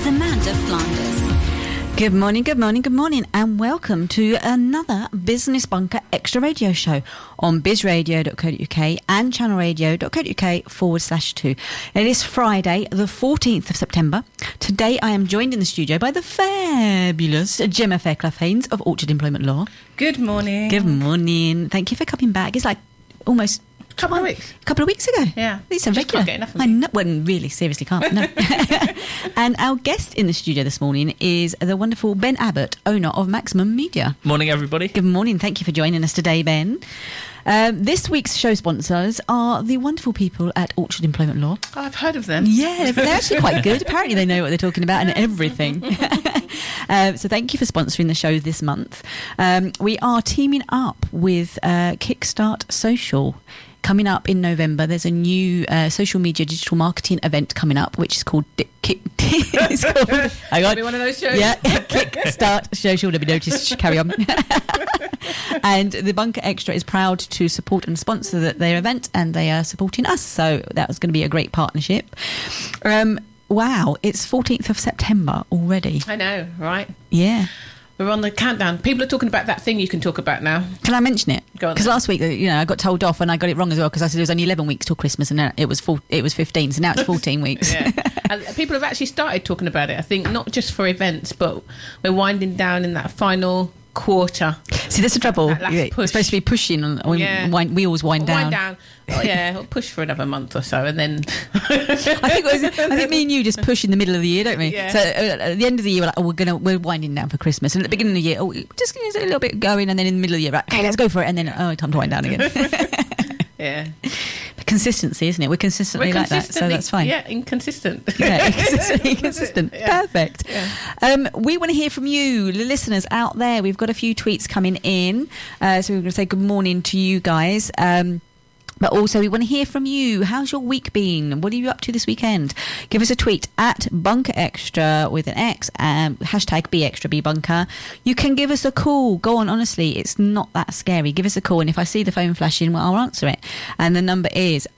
Amanda Flanders. Good morning, and welcome to another Business Bunker Extra Radio show on bizradio.co.uk and channelradio.co.uk/2. It is Friday, the 14th of September. Today I am joined in the studio by the fabulous Gemma Fairclough-Haynes of Orchard Employment Law. Good morning. Good morning. Thank you for coming back. It's like almost... A couple of weeks ago. Yeah. These are regular. Can't get enough of me. I know. Well, really, seriously can't. No. And our guest in the studio this morning is the wonderful Ben Abbott, owner of Maximum Media. Morning, everybody. Good morning. Thank you for joining us today, Ben. This week's show sponsors are the wonderful people at Orchard Employment Law. Oh, I've heard of them. Yeah, they're actually quite good. Apparently they know what they're talking about and everything. So thank you for sponsoring the show this month. We are teaming up with Kickstart Social. Coming up in November, there's a new social media digital marketing event coming up, which is called it's called, hang on. Be one of those shows. Yeah, Kickstart Social. Let me notice. Carry on. And the Bunker Extra is proud to support and sponsor their event, and they are supporting us. So that was going to be a great partnership. Wow, it's 14th of September already. I know, right? Yeah. We're on the countdown. People are talking about that thing you can talk about now. Can I mention it? Go on. Because last week, I got told off and I got it wrong as well, because I said it was only 11 weeks till Christmas, and it was 15, so now it's 14 weeks. Yeah. And people have actually started talking about it, I think, not just for events, but we're winding down in that final quarter. See, that's the trouble. It's supposed to be pushing, and we always wind down. Wind down. Oh, yeah, we'll push for another month or so, and then... I think me and you just push in the middle of the year, don't we? Yeah. So at the end of the year, we're like, we're winding down for Christmas, and at the beginning of the year, we're just going to get a little bit going, and then in the middle of the year, right, okay, let's go for it, and then time to wind down again. Yeah. Consistency, isn't it? We're consistently like that, so that's fine. Yeah, inconsistent. Yeah, inconsistent. Yeah. Perfect. Yeah. We want to hear from you, the listeners out there. We've got a few tweets coming in, so we're going to say good morning to you guys. But also, we want to hear from you. How's your week been? What are you up to this weekend? Give us a tweet at Bunker Extra with an X, hashtag BExtraBBunker. You can give us a call. Go on, honestly, it's not that scary. Give us a call, and if I see the phone flashing, well, I'll answer it. And the number is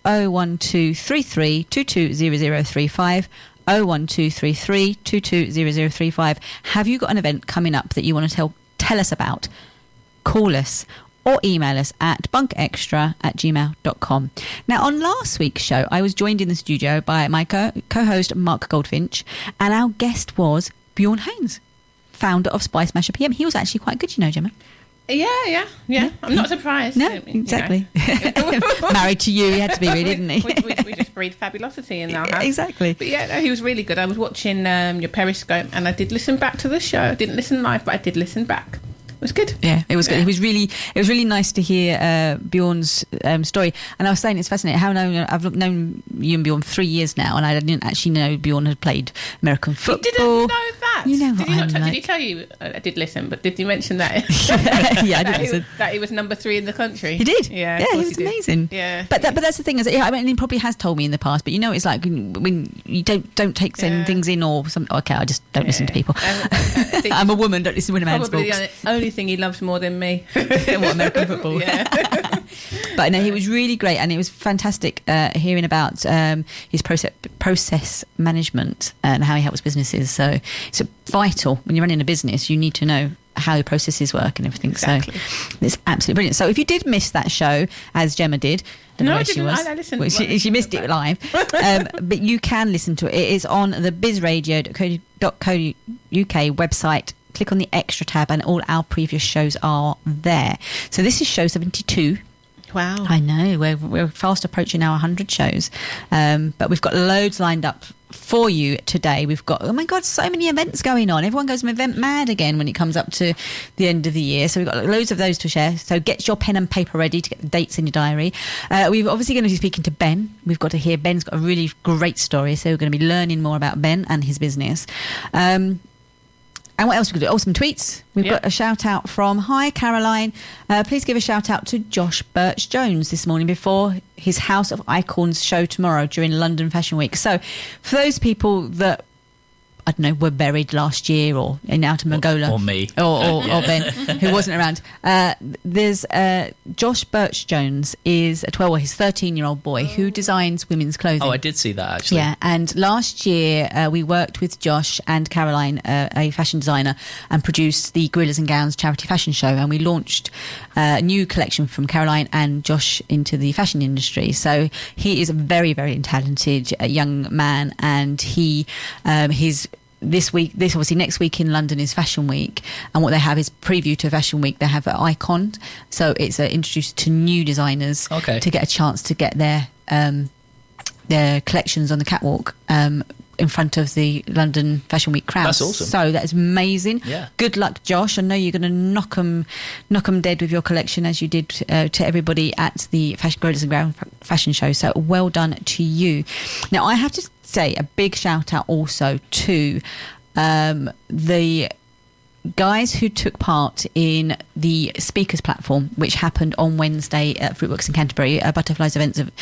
01233 220035. 01233 220035. Have you got an event coming up that you want to tell us about? Call us or email us at bunkerextra@gmail.com. Now, on last week's show, I was joined in the studio by my co-host Mark Goldfinch, and our guest was Bjorn Haynes, founder of Spicemasher PM. He was actually quite good, Gemma. Yeah. I'm not surprised. No, exactly. Married to you, he had to be, really, didn't he? we just breathe fabulosity in our house. Exactly. But yeah, no, he was really good. I was watching your Periscope, and I did listen back to the show. I didn't listen live, but I did listen back. It was good. Yeah, it was good. It was really nice to hear Bjorn's story. And I was saying it's fascinating how I've known you and Bjorn 3 years now, and I didn't actually know Bjorn had played American football. You didn't know that? You know what Did he tell you? I did listen, but did he mention that? Yeah, I did listen. That he was number 3 in the country. He did. Yeah, he was amazing. Yeah, but that's the thing is, I mean, he probably has told me in the past, but it's like when you don't take certain things in or something. Okay, I just don't listen to people. I'm a woman. Don't listen to man's probably books. The only thing he loves more than me. What, American football? Yeah. But no, he was really great, and it was fantastic hearing about his process management and how he helps businesses. So it's vital when you're running a business. You need to know how your processes work and everything. Exactly. So it's absolutely brilliant. So if you did miss that show, as Gemma did, I didn't. I listened. Well, she missed it live, but you can listen to it. It is on the bizradio.co.uk website. Click on the extra tab, and all our previous shows are there. So this is show 72. Wow. I know, we're fast approaching our 100 shows, but we've got loads lined up for you today. We've got, oh my God, so many events going on. Everyone goes event mad again when it comes up to the end of the year. So we've got loads of those to share. So get your pen and paper ready to get the dates in your diary. We're obviously going to be speaking to Ben. We've got to hear, Ben's got a really great story. So we're going to be learning more about Ben and his business. And what else we could do? Oh, some tweets. We've got a shout out from, hi Caroline, please give a shout out to Josh Birch Jones this morning before his House of Icons show tomorrow during London Fashion Week. So for those people that I don't know, were buried last year or in Outer Mongolia. Or me. Or Ben, who wasn't around. There's Josh Birch-Jones is his 13-year-old boy who designs women's clothing. Oh, I did see that, actually. Yeah, and last year we worked with Josh and Caroline, a fashion designer, and produced the Gorillas and Gowns charity fashion show, and we launched a new collection from Caroline and Josh into the fashion industry. So he is a very, very talented young man, and his obviously next week in London is Fashion Week, and what they have is preview to Fashion Week. They have an icon, so it's introduced to new designers to get a chance to get their collections on the catwalk in front of the London Fashion Week crowd. That's awesome. So that is amazing. Yeah. Good luck, Josh. I know you're going to knock them dead with your collection, as you did to everybody at the Gorillas and Gowns fashion show. So well done to you. Now, I have to say a big shout out also to the guys who took part in the speakers platform, which happened on Wednesday at Fruitworks in Canterbury, a Butterflies Events event.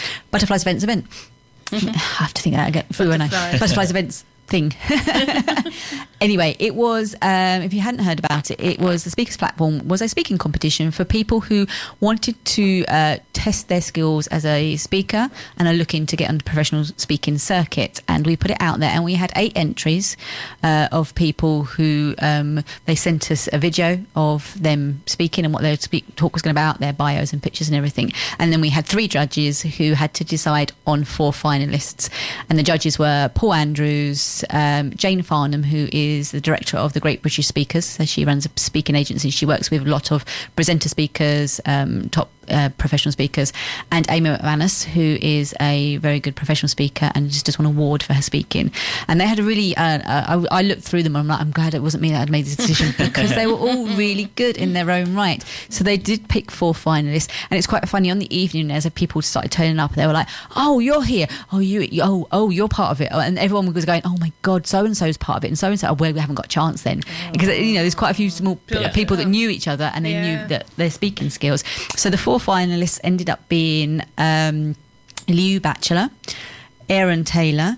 I have to think that again. Butterflies Events thing. Anyway, it was, if you hadn't heard about it, it was the speakers platform was a speaking competition for people who wanted to test their skills as a speaker and are looking to get on the professional speaking circuit. And we put it out there, and we had 8 entries of people who they sent us a video of them speaking and what their talk was going to be about, their bios and pictures and everything. And then we had 3 judges who had to decide on 4 finalists, and the judges were Paul Andrews, Jane Farnham, who is the director of the Great British Speakers. So she runs a speaking agency. She works with a lot of presenter speakers, top professional speakers, and Amy McManus, who is a very good professional speaker and just won an award for her speaking. And they had a really I looked through them and I'm like, I'm glad it wasn't me that had made this decision, because they were all really good in their own right. So they did pick 4 finalists, and it's quite funny. On the evening, as people started turning up, they were like, oh, you're here, you're part of it, and everyone was going, oh my god, so and so's part of it, and so well, we haven't got a chance then, because there's quite a few small people that knew each other, and they knew that their speaking skills. So the 4 finalists ended up being Liu Batchelor, Aaron Taylor,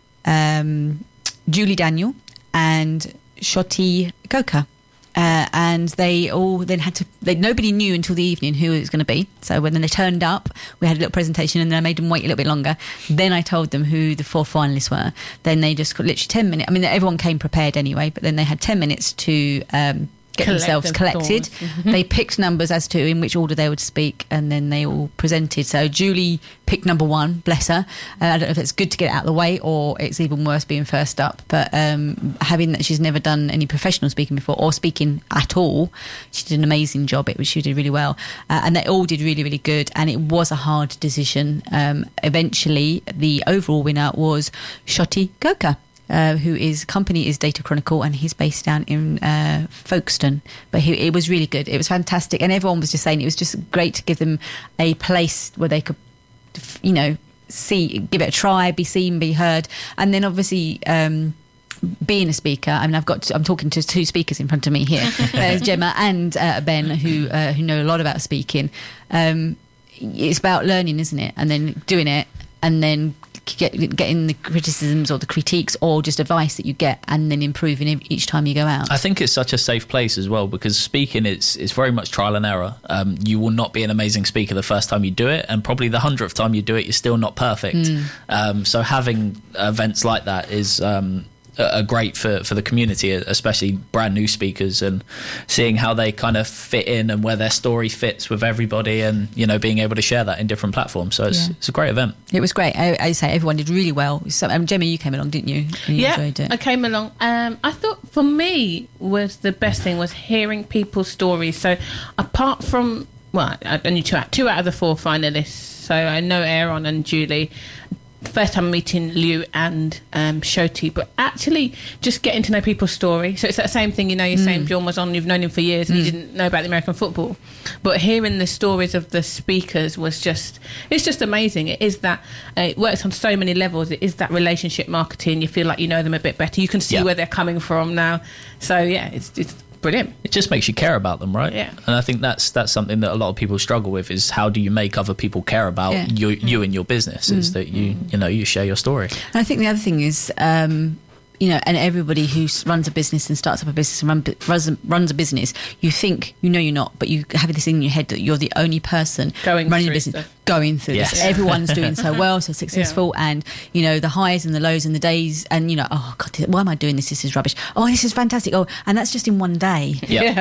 Julie Daniel, and Shoti Goka. And they all then nobody knew until the evening who it was going to be. So when they turned up, we had a little presentation, and then I made them wait a little bit longer. Then I told them who the 4 finalists were. Then they just got literally 10 minutes. I mean, everyone came prepared anyway, but then they had 10 minutes to get themselves collected. They picked numbers as to in which order they would speak, and then they all presented. So Julie picked number 1, bless her. I don't know if it's good to get it out of the way, or it's even worse being first up, but having that she's never done any professional speaking before, or speaking at all, she did an amazing job. She did really well, and they all did really, really good, and it was a hard decision. Eventually the overall winner was Shoti Goka, who his company is Data Chronicle, and he's based down in Folkestone. But it was really good. It was fantastic, and everyone was just saying it was just great to give them a place where they could, give it a try, be seen, be heard, and then obviously. Being a speaker, I mean, I'm talking to 2 speakers in front of me here, Gemma and Ben, who know a lot about speaking. It's about learning, isn't it? And then doing it, and then getting the criticisms or the critiques or just advice that you get, and then improving each time you go out. I think it's such a safe place as well, because speaking it's very much trial and error. You will not be an amazing speaker the first time you do it, and probably the 100th time you do it, you're still not perfect. So having events like that is are great for the community, especially brand new speakers, and seeing how they kind of fit in and where their story fits with everybody, and being able to share that in different platforms. So it's a great event. It was great. I say everyone did really well. So, Gemma, you came along, didn't you? And you enjoyed it. I came along. I thought for me was the best thing was hearing people's stories. So apart from only 2 out of the 4 finalists. So I know Aaron and Julie. First time meeting Liu and Shoti, but actually just getting to know people's story. So it's that same thing, you're saying Bjorn was on, you've known him for years and you didn't know about the American football, but hearing the stories of the speakers it's just amazing. It is that it works on so many levels. It is that relationship marketing. You feel like you know them a bit better. You can see where they're coming from now. So it's brilliant. It just makes you care about them, right? Yeah. And I think that's something that a lot of people struggle with, is how do you make other people care about you and your business, is that you share your story. And I think the other thing is and everybody who runs a business and starts up a business and runs a business, you think, you're not, but you have this thing in your head that you're the only person running a business. Going through this. Everyone's doing so well, so successful, and the highs and the lows and the days, and oh God, why am I doing this? This is rubbish. Oh, this is fantastic. Oh, and that's just in one day.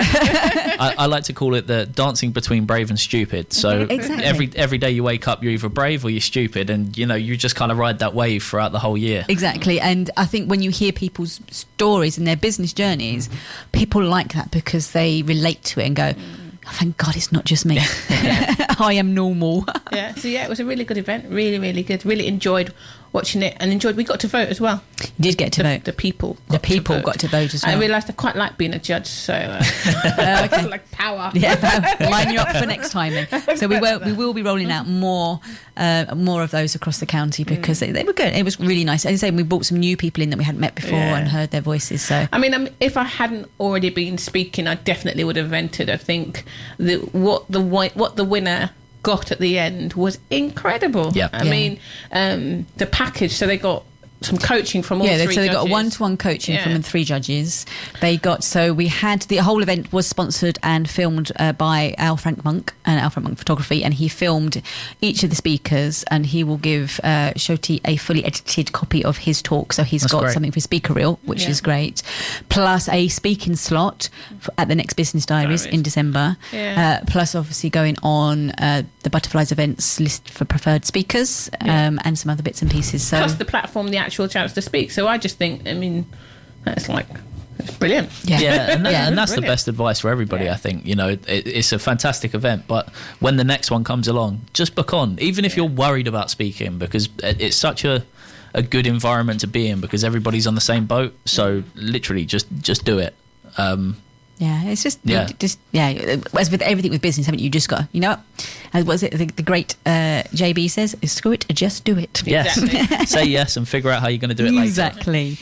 I like to call it the dancing between brave and stupid. So every day you wake up, you're either brave or you're stupid, and you just kind of ride that wave throughout the whole year. Exactly. And I think when you hear people's stories and their business journeys, people like that because they relate to it and go, oh, thank God it's not just me. I am normal. So it was a really good event. Really, really good. Really enjoyed watching it, and we got to vote as well. You did get to vote. The people got to vote as well. I realised I quite like being a judge, so like power. Line you up for next time then. So we will be rolling out more of those across the county because they were good. It was really nice. As I say, we brought some new people in that we hadn't met before and heard their voices. So I mean, if I hadn't already been speaking, I definitely would have entered. I think what the winner got at the end was incredible. I mean, the package, so they got some coaching from all three judges. So they got a one-to-one coaching from the three judges. We had the whole event was sponsored and filmed by Al Frank Monk and Al Frank Monk Photography, and he filmed each of the speakers, and he will give Shoti a fully edited copy of his talk. So he's got something for his speaker reel, which is great, plus a speaking slot at the next Business Diaries in December. Plus, obviously, going on the Butterflies events list for preferred speakers and some other bits and pieces. So plus the platform, the actual chance to speak. So I just think, that's it's brilliant. And that's the best advice for everybody. I think it's a fantastic event, but when the next one comes along, just book on, even if you're worried about speaking, because it's such a good environment to be in because everybody's on the same boat. So literally just do it. It's just as with everything with business, haven't you? Just got what was it the great JB says, screw it, just do it. Yes. Say yes and figure out how you're going to do it later. Exactly.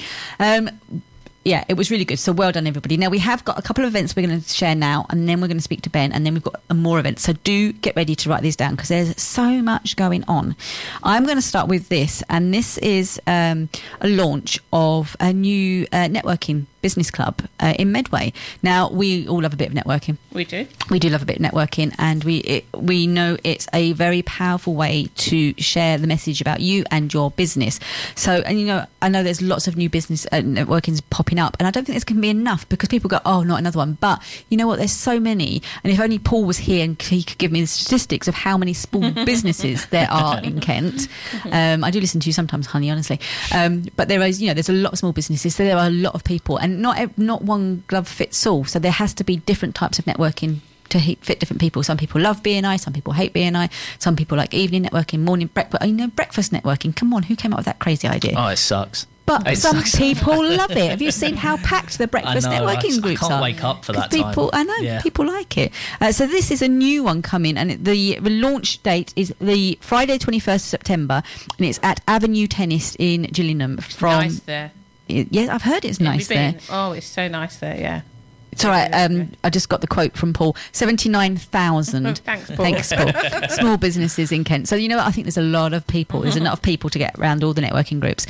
It was really good. So well done, everybody. Now, we have got a couple of events we're going to share now, and then we're going to speak to Ben, and then we've got more events. So do get ready to write these down because there's so much going on. I'm going to start with this, and this is a launch of a new networking business club in Medway. Now, we all love a bit of networking. We do. We do love a bit of networking, and we know it's a very powerful way to share the message about you and your business. So, and I know there's lots of new business networkings popping up, and I don't think there's going to be enough because people go, oh, not another one. But you know what? There's so many, and if only Paul was here and he could give me the statistics of how many small businesses there are in Kent. I do listen to you sometimes, honey, honestly. But there is, there's a lot of small businesses, so there are a lot of people, and not one glove fits all. So there has to be different types of networking to fit different people. Some people love BNI, some people hate BNI, some people like evening networking, morning breakfast. Breakfast networking. Come on, who came up with that crazy idea? Oh, it sucks. But some people love it. Have you seen how packed the breakfast networking groups are? I can't wake up for that time. I know, people like it. So this is a new one coming, and the launch date is the Friday 21st September, and it's at Avenue Tennis in Gillingham. Nice there. Yeah, I've heard it's nice there. Oh, it's so nice there, yeah. It's all right. I just got the quote from Paul. 79,000. Thanks, Paul. Thanks, Paul. Small businesses in Kent. So what? I think there's a lot of people. There's enough people to get around all the networking groups.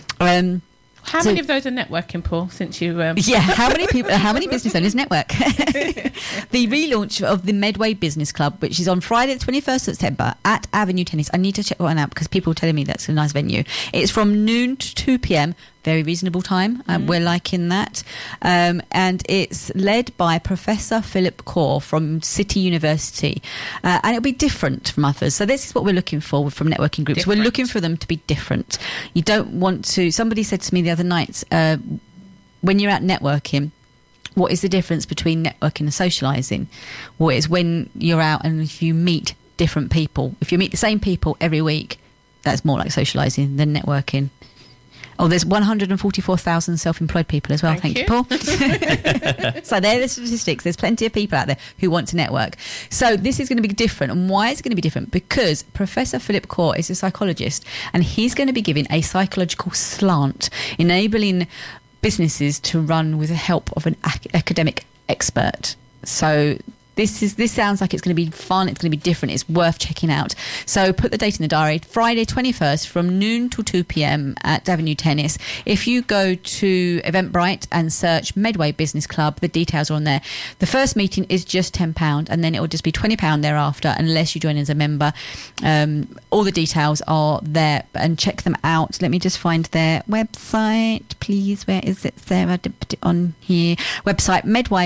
How many of those are networking, Paul? Since you, how many people? How many business owners network? The relaunch of the Medway Business Club, which is on Friday, the 21st of September at Avenue Tennis. I need to check one out because people are telling me that's a nice venue. It's from noon to 2 p.m. Very reasonable time. We're liking that. And it's led by Professor Philip Core from City University. And it'll be different from others. So this is what we're looking for from networking groups. We're looking for them to be different. You don't want to... Somebody said to me the other night, when you're out networking, what is the difference between networking and socialising? Well, it's when you're out and if you meet different people. If you meet the same people every week, that's more like socialising than networking. Oh, there's 144,000 self-employed people as well. Thank you, Paul. So there are the statistics. There's plenty of people out there who want to network. So this is going to be different. And why is it going to be different? Because Professor Philip Core is a psychologist, and he's going to be giving a psychological slant, enabling businesses to run with the help of an academic expert. So This sounds like it's going to be fun. It's going to be different. It's worth checking out. So put the date in the diary. Friday 21st from noon till 2 p.m. at Avenue Tennis. If you go to Eventbrite and search Medway Business Club, the details are on there. The first meeting is just £10 and then it will just be £20 thereafter unless you join as a member. All the details are there and check them out. Let me just find their website, please. Where is it, Sarah? Put it on here. Website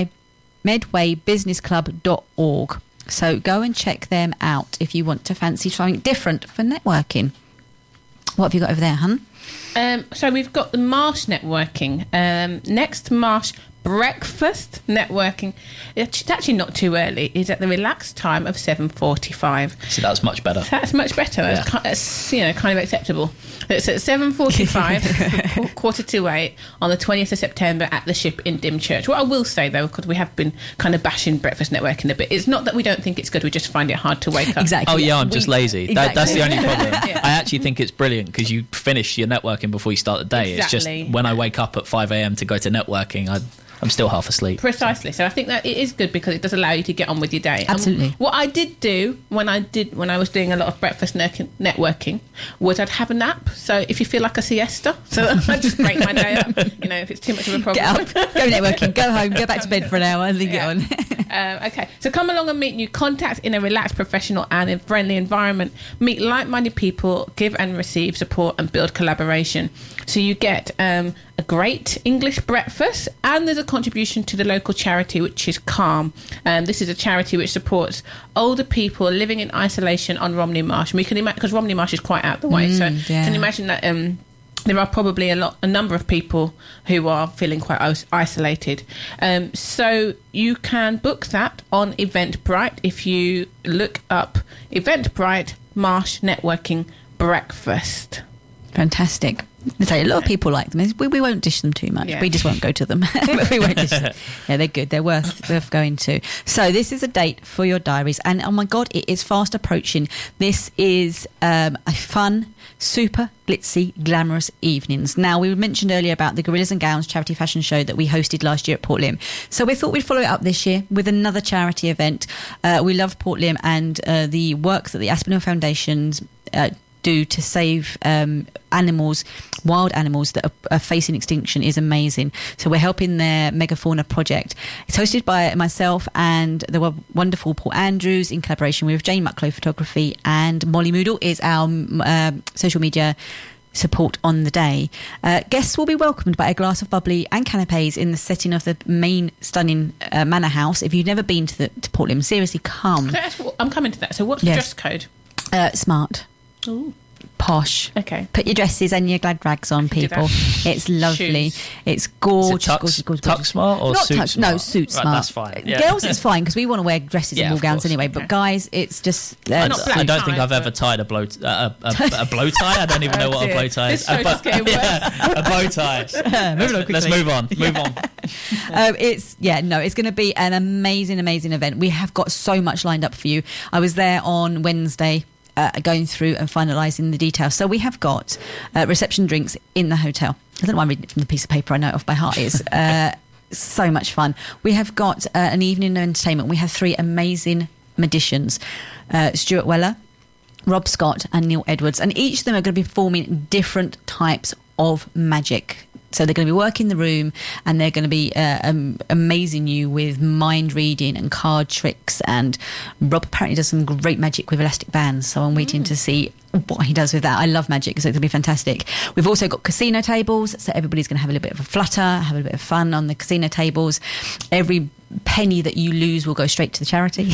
medwaybusinessclub.org. So go and check them out if you want to fancy something different for networking. What have you got over there, hun? So we've got the Marsh networking. Next Marsh breakfast networking. It's actually not too early. It's at the relaxed time of 7:45. So that's much better. That's much better. Yeah. That's kind of acceptable. It's at 7:45, 7:45 on the 20th of September at the Ship in Dymchurch. What I will say though, because we have been kind of bashing breakfast networking a bit, it's not that we don't think it's good. We just find it hard to wake up. Exactly. Oh yeah, I'm just lazy. Exactly. That's the only problem. Yeah. I actually think it's brilliant because you finish your networking before you start the day. Exactly. It's just when I wake up at 5 a.m. to go to networking, I'm still half asleep. Precisely. So I think that it is good because it does allow you to get on with your day. Absolutely. What I did do when I was doing a lot of breakfast networking was I'd have a nap. So if you feel like a siesta, so I just break my day up. If it's too much of a problem. Get up, go networking, go home, go back to bed for an hour and then get on. Okay, so come along and meet new contacts in a relaxed, professional and friendly environment. Meet like-minded people, give and receive support and build collaboration. So you get a great English breakfast and there's a contribution to the local charity, which is Calm. This is a charity which supports older people living in isolation on Romney Marsh. And we can imagine, because Romney Marsh is quite out the way, so can you imagine that there are probably a number of people who are feeling quite isolated. So you can book that on Eventbrite if you look up Eventbrite Marsh Networking Breakfast. Fantastic. I say a lot of people like them. We won't dish them too much. Yeah. We just won't go to them. But we won't dish them. Yeah, they're good. They're worth going to. So this is a date for your diaries. And oh my God, it is fast approaching. This is a fun, super glitzy, glamorous evenings. Now, we mentioned earlier about the Gorillas and Gowns charity fashion show that we hosted last year at Port Lympne. So we thought we'd follow it up this year with another charity event. We love Port Lympne and the work that the Aspinall Foundation's do to save animals, wild animals that are facing extinction is amazing. So we're helping their megafauna project. It's hosted by myself and the wonderful Paul Andrews in collaboration with Jane Mucklow Photography, and Molly Moodle is our social media support on the day. Guests will be welcomed by a glass of bubbly and canapes in the setting of the main stunning manor house. If you've never been to Port Lympne, seriously come. I'm coming to that. So what's the dress code? Smart. Ooh. Posh. Okay. Put your dresses and your glad rags on, people. It's lovely. Shoes. It's gorgeous. Is it tux smart or not suit tux, smart? no, suit smart. Right, that's fine. Yeah. Girls, it's fine because we want to wear dresses and ball of gowns course. anyway. Okay. But guys, it's just. Not black I don't tie, think I've ever but- tied a blow tie. I don't even know what a dear. blow tie is. This show's just getting worse. A bow tie. Let's move on. Move on. It's going to be an amazing event. We have got so much lined up for you. I was there on Wednesday. Going through and finalising the details. So we have got reception drinks in the hotel. I don't know why I'm reading it from the piece of paper I know it off by heart. It's so much fun. We have got an evening of entertainment. We have 3 amazing magicians, Stuart Weller, Rob Scott and Neil Edwards. And each of them are going to be performing different types of magic. So they're going to be working the room and they're going to be amazing you with mind reading and card tricks. And Rob apparently does some great magic with elastic bands. So I'm waiting to see what he does with that. I love magic, so it's going to be fantastic. We've also got casino tables. So everybody's going to have a little bit of a flutter, have a bit of fun on the casino tables. Every penny that you lose will go straight to the charity.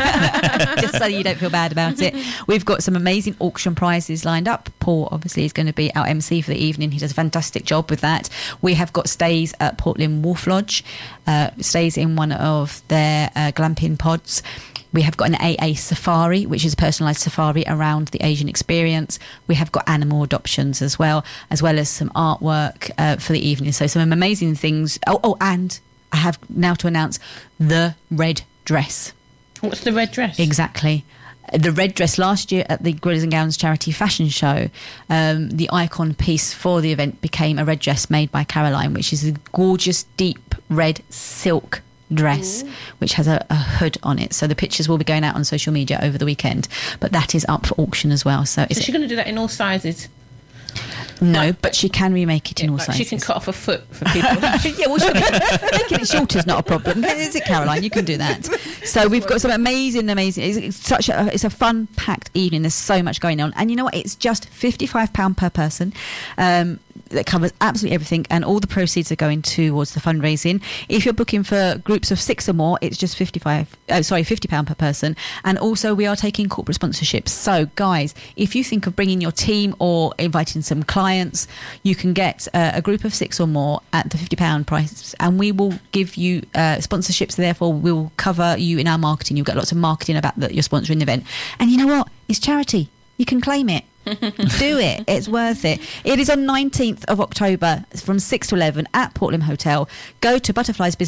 Just so you don't feel bad about it. We've got some amazing auction prizes lined up. Paul obviously is going to be our MC for the evening. He does a fantastic job with that. We have got stays at Port Lympne Wolf Lodge, stays in one of their glamping pods. We have got an AA safari, which is a personalised safari around the Asian experience. We have got animal adoptions as well as some artwork for the evening. So some amazing things. Oh, and I have now to announce the red dress. What's the red dress? Exactly. The red dress last year at the Gorillas and Gowns charity fashion show, the icon piece for the event became a red dress made by Caroline, which is a gorgeous deep red silk dress, which has a hood on it. So the pictures will be going out on social media over the weekend, but that is up for auction as well. So is she going to do that in all sizes? No, but she can remake it in all sizes. She can cut off a foot for people. Yeah, well, making it shorter is not a problem. Is it, Caroline? You can do that. So we've got some amazing. It's a fun, packed evening. There's so much going on, and you know what? It's just £55 per person. That covers absolutely everything, and all the proceeds are going towards the fundraising. If you're booking for groups of 6 or more, it's just £50 per person. And also, we are taking corporate sponsorships. So, guys, if you think of bringing your team or inviting some clients, you can get a group of 6 or more at the £50 price, and we will give you sponsorships. Therefore, we'll cover you in our marketing. You'll get lots of marketing about that you're sponsoring the event. And you know what? It's charity. You can claim it. Do it. It's worth it. It is on 19th of October from 6 to 11 at Portland Hotel. Go to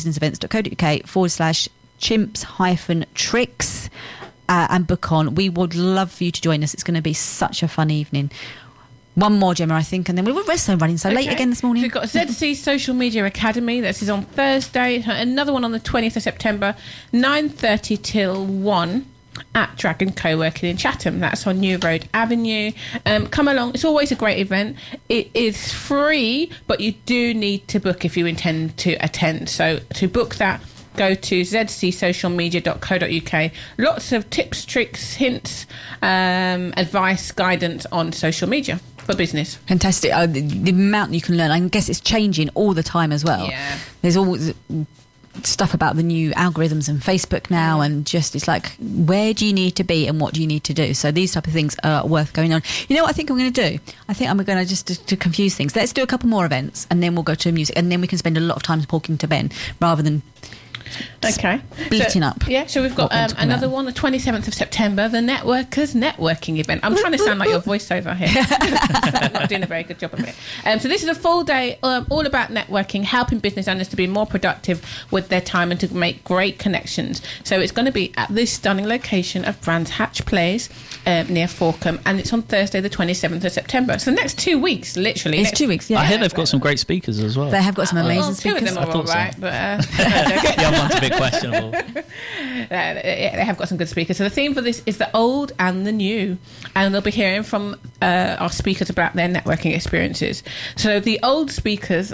butterfliesbusinessevents.co.uk/chimps-tricks and book on. We would love for you to join us. It's going to be such a fun evening. One more, Gemma, I think, and then we're so running so late again this morning. We've got ZC Social Media Academy. This is on Thursday. Another one on the 20th of September, 9:30 till 1. At Dragon Co-working in Chatham. That's on New Road Avenue. Come along. It's always a great event. It is free, but you do need to book if you intend to attend. So to book that, go to zcsocialmedia.co.uk. Lots of tips, tricks, hints, advice, guidance on social media for business. Fantastic. The amount you can learn. I guess it's changing all the time as well. Yeah. There's always stuff about the new algorithms and Facebook now, and just it's like, where do you need to be and what do you need to do? So these type of things are worth going on. You know what I think I'm going to do? I think I'm going to just to confuse things. Let's do a couple more events, and then we'll go to music, and then we can spend a lot of time talking to Ben rather than splitting up. Yeah, so we've got another one, the 27th of September, the Networkers Networking event. I'm trying to sound like your voiceover here. I'm not doing a very good job of it. So this is a full day all about networking, helping business owners to be more productive with their time and to make great connections. So it's going to be at this stunning location of Brands Hatch Place near Forkham, and it's on Thursday the 27th of September. So the next 2 weeks, literally. It's 2 weeks, yeah. I hear they've got some great speakers as well. They have got some amazing speakers. 2 of them are all right, so. but... The other one's a bit questionable. They have got some good speakers. So the theme for this is the old and the new, and they'll be hearing from our speakers about their networking experiences. So the old speakers...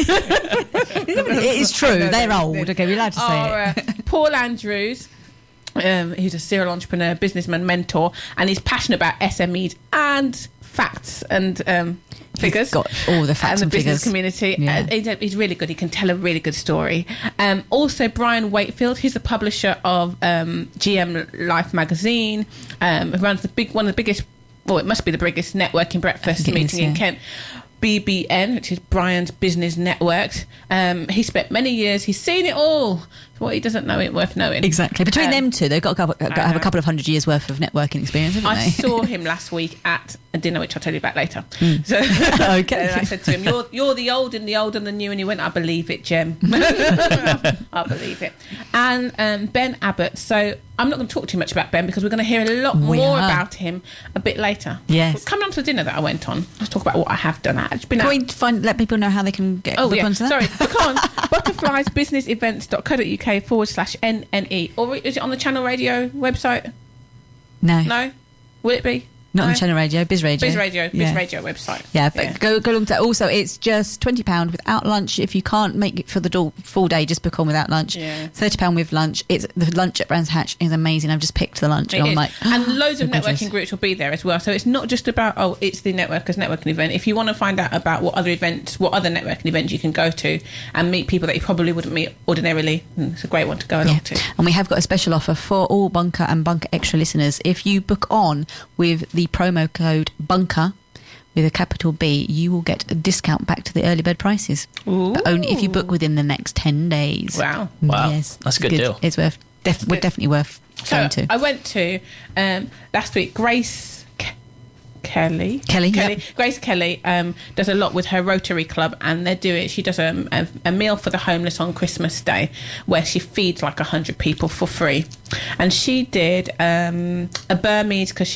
It is true, they're old. Okay, we're allowed to say it. Paul Andrews. He's a serial entrepreneur, businessman, mentor, and he's passionate about SMEs and facts and figures. He's got all the facts and the business figures. community. Yeah. He's really good. He can tell a really good story. Also, Brian Wakefield. He's the publisher of GM Life magazine. Runs one of the biggest. Well, it must be the biggest networking breakfast meeting in Kent. BBN, which is Brian's Business Network. He spent many years. He's seen it all. What he doesn't know, it worth knowing. Exactly. Between them two, they've got to have a couple of 100 years worth of networking experience, haven't they? I saw him last week at a dinner, which I'll tell you about later. So, Okay. And I said to him, "You're the old and the new," and he went, "I believe it, Jem." I believe it. And Ben Abbott. So I'm not going to talk too much about Ben because we're going to hear a lot more about him a bit later. Yes. But coming on to the dinner that I went on, let's talk about what I have done. Can we let people know how they can get book onto that? Sorry, book on butterfliesbusinessevents.co.uk/NNE. Or is it on the Channel Radio website? No? Will it be? Not on Channel Radio, Biz Radio. Biz Radio website. Yeah, but go along to that. Also, it's just £20 without lunch. If you can't make it for the full day, just book on without lunch. Yeah. £30 with lunch. It's the lunch at Brands Hatch is amazing. I've just picked the lunch. And I'm like, and loads of gorgeous. networking groups will be there as well. So it's not just about it's the Networkers Networking event. If you want to find out about what other networking events you can go to and meet people that you probably wouldn't meet ordinarily, it's a great one to go along to. And we have got a special offer for all Bunker and Bunker Extra listeners. If you book on with the promo code BUNKER with a capital B, you will get a discount back to the early bird prices. Ooh. But only if you book within the next 10 days. Wow. Yes, That's a good deal. It's worth definitely worth going to. I went to last week. Grace Kelly. Yep. Grace Kelly does a lot with her Rotary Club, and she does a meal for the homeless on Christmas Day, where she feeds like 100 people for free. And she did a Burmese, because she's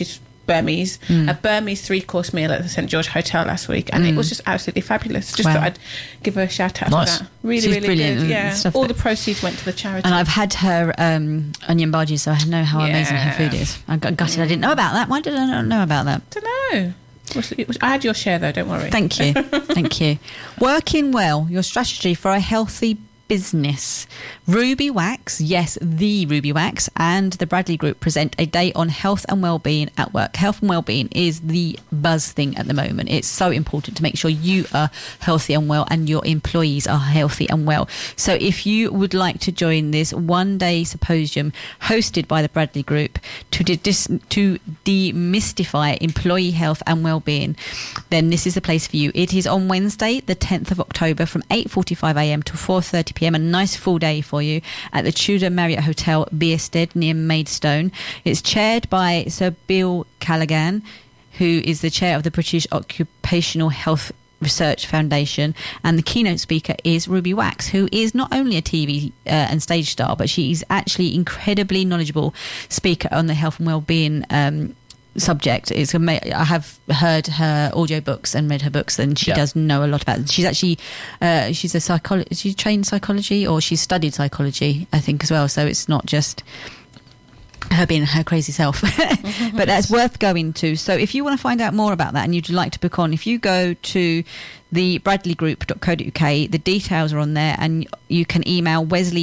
Burmese, a Burmese 3-course meal at the St George Hotel last week, and it was just absolutely fabulous. Just thought I'd give her a shout out Nice. for that. Really, She's really brilliant. good. Yeah, Stuff all that- the proceeds went to the charity. And I've had her onion bhaji, so I know how amazing her Yeah. food is. I got gutted. I didn't know about that. Why did I not know about that? don't know. I had your share though. Don't worry. Thank you. Thank you. Working well, your strategy for a healthy business. Ruby Wax, yes, the Ruby Wax, and the Bradley Group present a day on health and well-being at work. Health and well-being is the buzz thing at the moment. It's so important to make sure you are healthy and well and your employees are healthy and well. So if you would like to join this one-day symposium hosted by the Bradley Group to demystify employee health and well-being, then this is the place for you. It is on Wednesday, the 10th of October from 8:45am to 4:30pm, a nice full day for you at the Tudor Marriott Hotel, Bierstead, near Maidstone. It's chaired by Sir Bill Callaghan, who is the chair of the British Occupational Health Research Foundation, and the keynote speaker is Ruby Wax, who is not only a TV and stage star, but she is actually incredibly knowledgeable speaker on the health and well-being subject. I have heard her audiobooks and read her books, and she does know a lot about it. She's actually she's a psychologist. She trained psychology, or she's studied psychology, I think, as well. So it's not just her being her crazy self, but that's worth going to. So if you want to find out more about that and you'd like to book on, if you go to the bradleygroup.co.uk, the details are on there, and you can email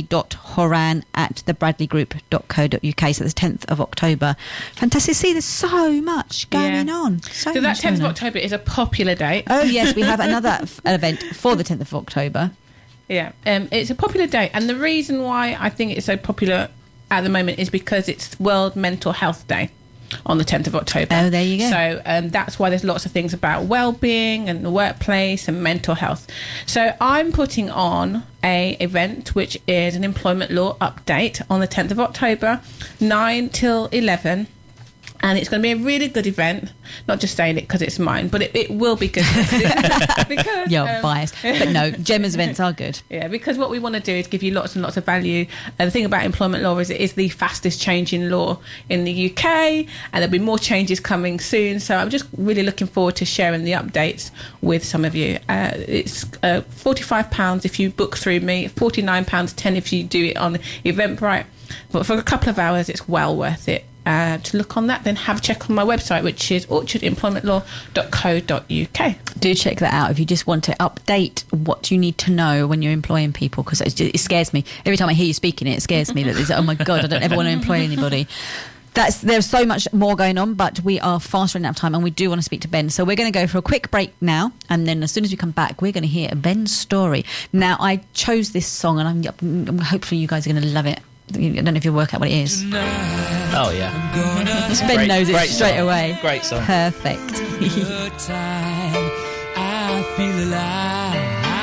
wesley.horan@thebradleygroup.co.uk. So it's 10th of October. Fantastic. See, there's so much going on. So that 10th of October is a popular date. Oh yes, we have another event for the 10th of October. Yeah, it's a popular date, and the reason why I think it's so popular at the moment is because it's World Mental Health Day on the 10th of October. Oh, there you go. So that's why there's lots of things about well-being and the workplace and mental health. So I'm putting on a event which is an employment law update on the 10th of October, 9 till 11. And it's going to be a really good event. Not just saying it because it's mine, but it will be good. because, You're biased. But no, Gemma's events are good. Yeah, because what we want to do is give you lots and lots of value. And the thing about employment law is it is the fastest changing law in the UK, and there'll be more changes coming soon. So I'm just really looking forward to sharing the updates with some of you. It's £45 if you book through me, £49.10 if you do it on Eventbrite. But for a couple of hours, it's well worth it. To look on that, then have a check on my website, which is orchardemploymentlaw.co.uk. Do check that out if you just want to update what you need to know when you're employing people, because it scares me. Every time I hear you speaking it scares me that there's, oh my God, I don't ever want to employ anybody. There's so much more going on, but we are fast running out of time, and we do want to speak to Ben. So we're going to go for a quick break now, and then as soon as we come back, we're going to hear Ben's story. Now, I chose this song, and I'm hopefully you guys are going to love it. I don't know if you'll work out what it is. Oh yeah, Ben knows it great straight song. away. Great song. Perfect. Good time, I feel alive,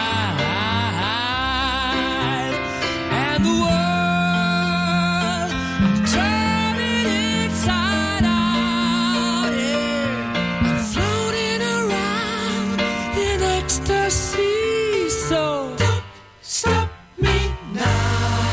and the world, I'm turning inside out, yeah. I'm floating around in ecstasy, so don't stop me now.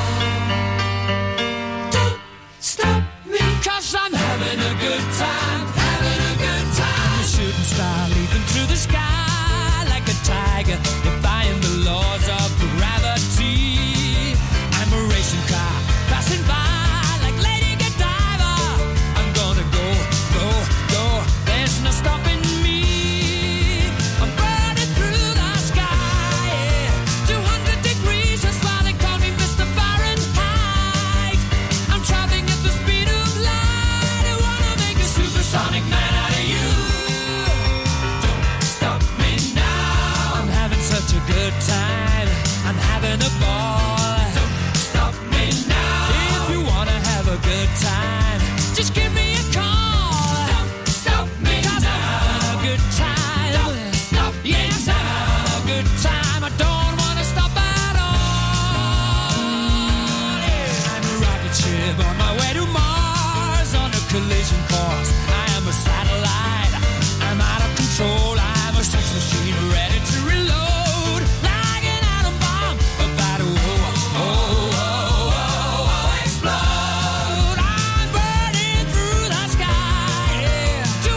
Stop me, 'cause I'm having a good time, having a good time. Shooting star leaping through the sky like a tiger, defying the laws of gravity. I'm a racing car passing by like Lady Godiva. I'm gonna go, go, go. There's no stopping me. I'm burning through the sky, yeah. 200 degrees, that's why they call me Mr. Fahrenheit. I'm traveling at the speed of light. I wanna make a supersonic man out of you. Don't stop me now. I'm having such a good time. I'm having a ball. Don't stop me now. If you wanna have a good time, just give me a call. Don't stop me 'cause now. I'm having a good time. Don't stop me yes, now. I'm having a good time. I don't wanna stop at all. Yeah. I'm a rocket ship on my way to Mars on a collision course. I am a satellite. I'm out of control. I'm a sex machine ready to reload. Like an atom bomb about to explode. I'm burning through the sky, yeah.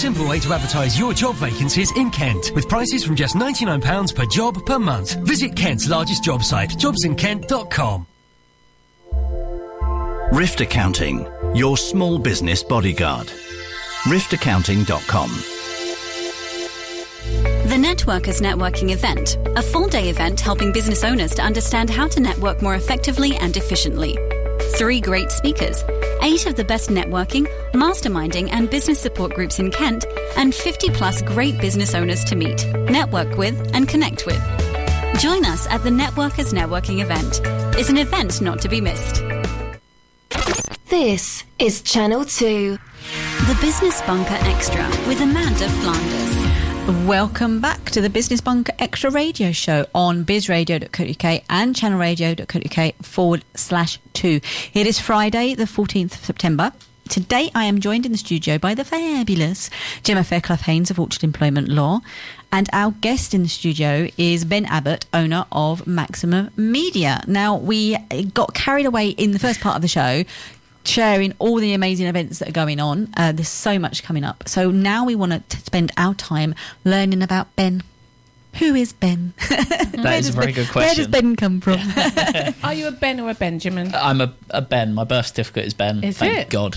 simple way to advertise your job vacancies in Kent, with prices from just £99 per job per month. Visit Kent's largest job site, jobsinkent.com. Rift Accounting, your small business bodyguard. riftaccounting.com. The Networkers Networking Event, a full-day event helping business owners to understand how to network more effectively and efficiently. 3 great speakers, 8 of the best networking, masterminding and business support groups in Kent, and 50-plus great business owners to meet, network with and connect with. Join us at the Networkers Networking Event. It's an event not to be missed. This is Channel 2. The Business Bunker Extra with Amanda Flanders. Welcome back to the Business Bunker Extra Radio Show on bizradio.co.uk and channelradio.co.uk/2. It is Friday, the 14th of September. Today I am joined in the studio by the fabulous Gemma Fairclough-Haynes of Orchard Employment Law, and our guest in the studio is Ben Abbott, owner of Maximum Media. Now, we got carried away in the first part of the show sharing all the amazing events that are going on. There's so much coming up. So now we want to spend our time learning about Ben. Who is Ben? That is a very good question. Where does Ben come from? Are you a Ben or a Benjamin? I'm a Ben. My birth certificate is Ben. Is Thank it? God.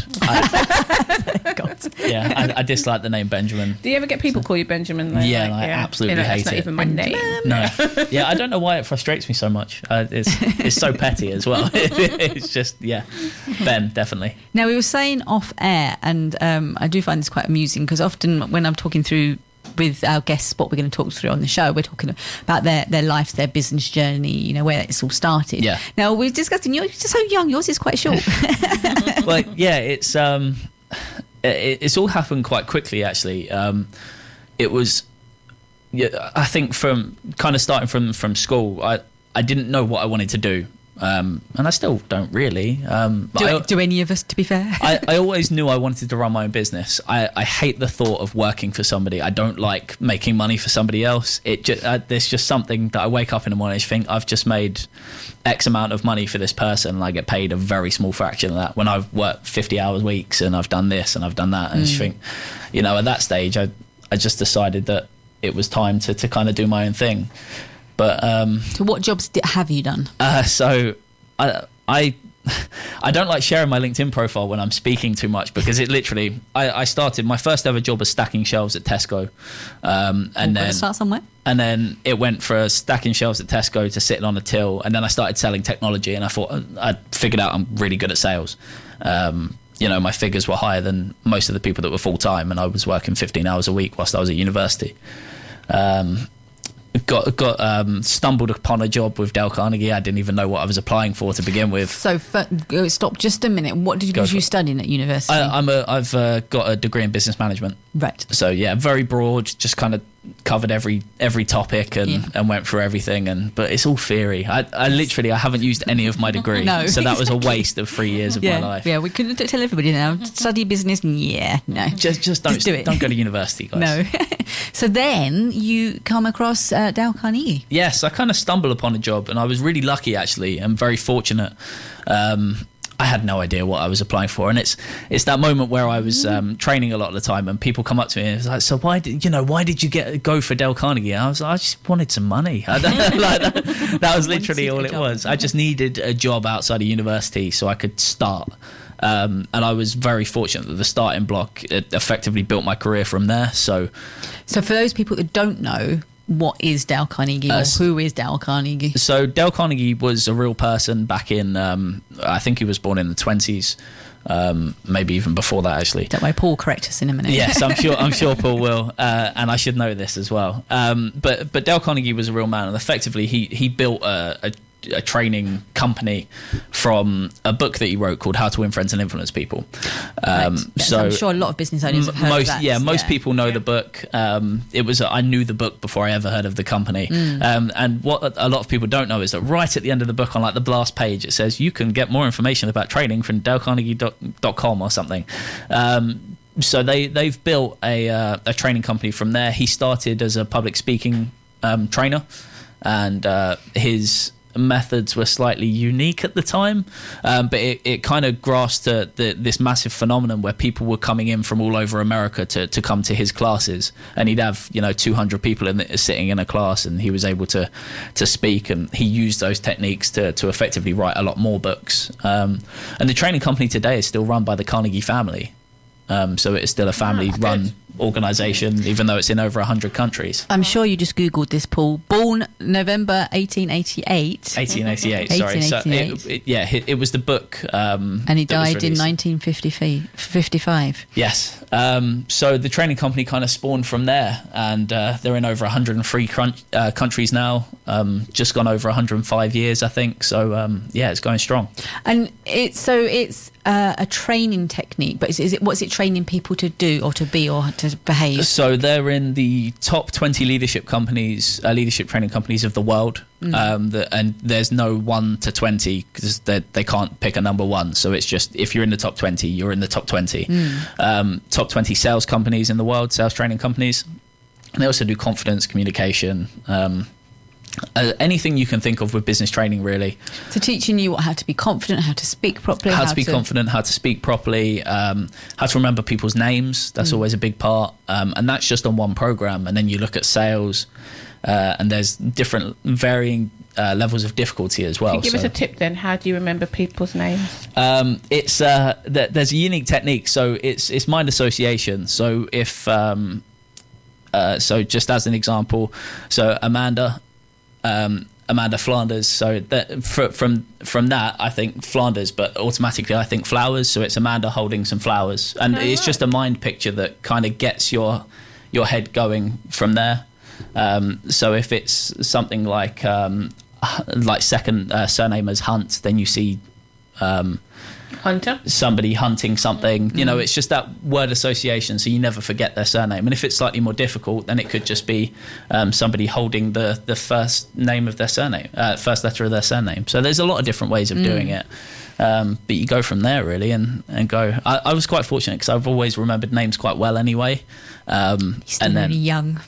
Yeah, I dislike the name Benjamin. Do you ever get people call you Benjamin? Though? Yeah, I absolutely hate that's not it. even my name. No. Yeah, I don't know why it frustrates me so much. It's so petty as well. It's just, yeah, Ben, definitely. Now, we were saying off air, and I do find this quite amusing, because often when I'm talking through with our guests what we're going to talk through on the show, we're talking about their life, their business journey, you know, where it's all started. Yeah. Now, we're discussing, you're just so young, yours is quite short. Well, yeah, it's all happened quite quickly, actually. It was, yeah, I think from kind of starting from school, I didn't know what I wanted to do. And I still don't really. Do any of us, to be fair? I always knew I wanted to run my own business. I hate the thought of working for somebody. I don't like making money for somebody else. There's just something that I wake up in the morning and think I've just made X amount of money for this person, and I get paid a very small fraction of that when I've worked 50 hours weeks and I've done this and I've done that. And I just think, you know, at that stage, I just decided that it was time to kind of do my own thing. But so what jobs have you done? So I don't like sharing my LinkedIn profile when I'm speaking too much, because it literally, I started my first ever job was stacking shelves at Tesco, and then start somewhere. And then it went for stacking shelves at Tesco to sitting on a till, and then I started selling technology, and I thought I figured out I'm really good at sales. You know, my figures were higher than most of the people that were full time, and I was working 15 hours a week whilst I was at university. Stumbled upon a job with Dale Carnegie. I didn't even know what I was applying for to begin with. So stop just a minute. What was you studying at university? I've got a degree in business management. Right. So yeah, very broad, just kind of covered every topic and went through everything. But it's all theory. I literally haven't used any of my degree. No. So that was a waste of 3 years of my life. Yeah, we couldn't tell everybody now. Study business. Yeah, no. Just don't do it. Don't go to university, guys. No. So then you come across Dale Carnegie. Yes, I kind of stumbled upon a job, and I was really lucky, actually, and very fortunate. I had no idea what I was applying for, and it's that moment where I was training a lot of the time, and people come up to me and it's like, so why did you go for Dale Carnegie? And I was like, I just wanted some money. That was literally all it was. I just needed a job outside of university so I could start. And I was very fortunate that the starting block effectively built my career from there. So for those people that don't know, what is Dale Carnegie, or who is Dale Carnegie? So Dale Carnegie was a real person back in, I think he was born in the 20s, maybe even before that, actually. Don't worry, Paul correct us in a minute. Yes, I'm sure Paul will, and I should know this as well. But Dale Carnegie was a real man, and effectively he built a training company from a book that he wrote called How to Win Friends and Influence People. So I'm sure a lot of business owners have heard of that. Yeah, most people know the book. I knew the book before I ever heard of the company. And what a lot of people don't know is that right at the end of the book, on like the blast page, it says you can get more information about training from dalecarnegie.com or something. So they've built a training company from there. He started as a public speaking trainer, and his methods were slightly unique at the time, but it kind of grasped this massive phenomenon where people were coming in from all over America to come to his classes, and he'd have 200 people sitting in a class, and he was able to speak, and he used those techniques to effectively write a lot more books. And the training company today is still run by the Carnegie family. So it's still a family-run organisation, even though it's in over 100 countries. I'm sure you just Googled this, Paul. Born November 1888. 1888, sorry. 1888. So it was the book. And he died in 1955. Yes. So the training company kind of spawned from there, and they're in over 103 countries now, just gone over 105 years, I think. So, it's going strong. And it's a training technique, but what's it training people to do or to be or to behave? So they're in the top 20 leadership training companies of the world. And there's no 1 to 20 because they can't pick a number one. So it's just, if you're in the top 20, you're in the top 20. Top 20 sales companies in the world, sales training companies. And they also do confidence, communication, anything you can think of with business training, really. So teaching you how to be confident, how to speak properly. How to be confident, how to speak properly, how to remember people's names. That's always a big part. And that's just on one program. And then you look at sales, and there's different varying levels of difficulty as well. Can you give us a tip then? How do you remember people's names? There's a unique technique. So it's mind association. So if so just as an example, so Amanda Flanders. So that, from that, I think Flanders, but automatically I think flowers. So it's Amanda holding some flowers, and it's just a mind picture that kind of gets your head going from there. So if it's something like second surname as Hunt, then you see Hunter, somebody hunting something. It's just that word association, so you never forget their surname. And if it's slightly more difficult, then it could just be somebody holding the first name of their surname, first letter of their surname. So there's a lot of different ways of doing it. But you go from there, really, and go. I was quite fortunate because I've always remembered names quite well anyway. You're still really young.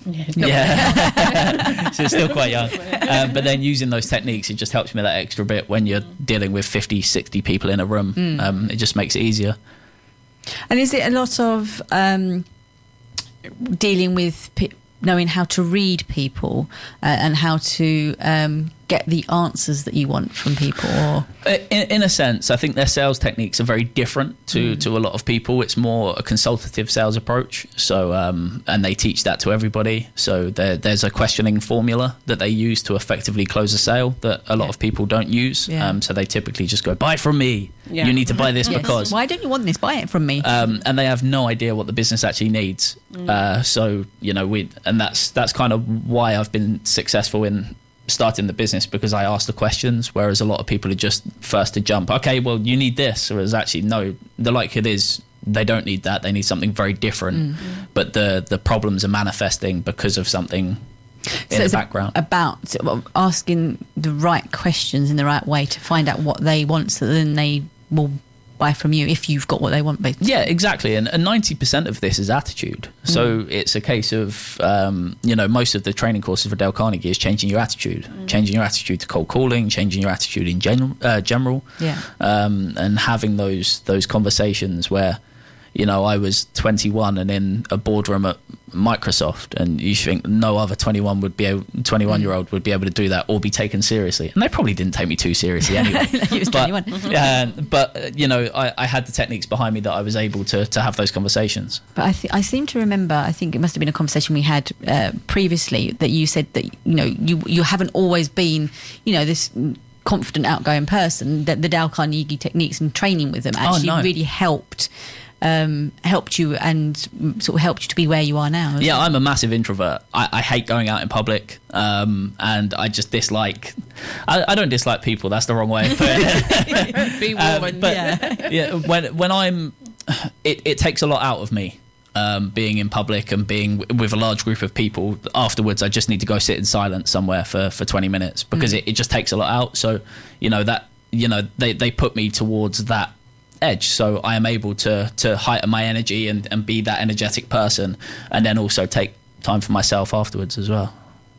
Yeah. So it's still quite young. But then using those techniques, it just helps me that extra bit when you're dealing with 50, 60 people in a room. It just makes it easier. And is it a lot of dealing with knowing how to read people and how to get the answers that you want from people? Or in a sense, I think their sales techniques are very different to a lot of people. It's more a consultative sales approach. So and they teach that to everybody. So there's a questioning formula that they use to effectively close a sale that a lot of people don't use. So they typically just go, buy from me. Yeah. You need to buy this because... Why don't you want this? Buy it from me. And they have no idea what the business actually needs. So, that's kind of why I've been successful in starting the business, because I ask the questions, whereas a lot of people are just first to jump. Okay, well, you need this. Whereas actually, no, the likelihood is they don't need that. They need something very different. But the problems are manifesting because of something in the background. About asking the right questions in the right way to find out what they want, so then they will buy from you if you've got what they want, basically. Yeah, exactly. And 90% of this is attitude. So it's a case of, most of the training courses for Dale Carnegie is changing your attitude, changing your attitude to cold calling, changing your attitude in general, and having those conversations where, I was 21 and in a boardroom at Microsoft, and you think no other 21-year-old would be able to do that or be taken seriously. And they probably didn't take me too seriously anyway. He was 21. But I had the techniques behind me that I was able to have those conversations. But I seem to remember, I think it must have been a conversation we had previously, that you said that, you haven't always been, this confident, outgoing person. That the Dale Carnegie techniques and training with them actually really helped you and sort of helped you to be where you are now. Yeah, I'm a massive introvert. I hate going out in public, and I just dislike... I don't dislike people, that's the wrong way of putting it. Be warm. When I'm... It takes a lot out of me, being in public and being with a large group of people. Afterwards, I just need to go sit in silence somewhere for 20 minutes because it just takes a lot out. So, they put me towards that edge, so I am able to heighten my energy and be that energetic person, and then also take time for myself afterwards as well.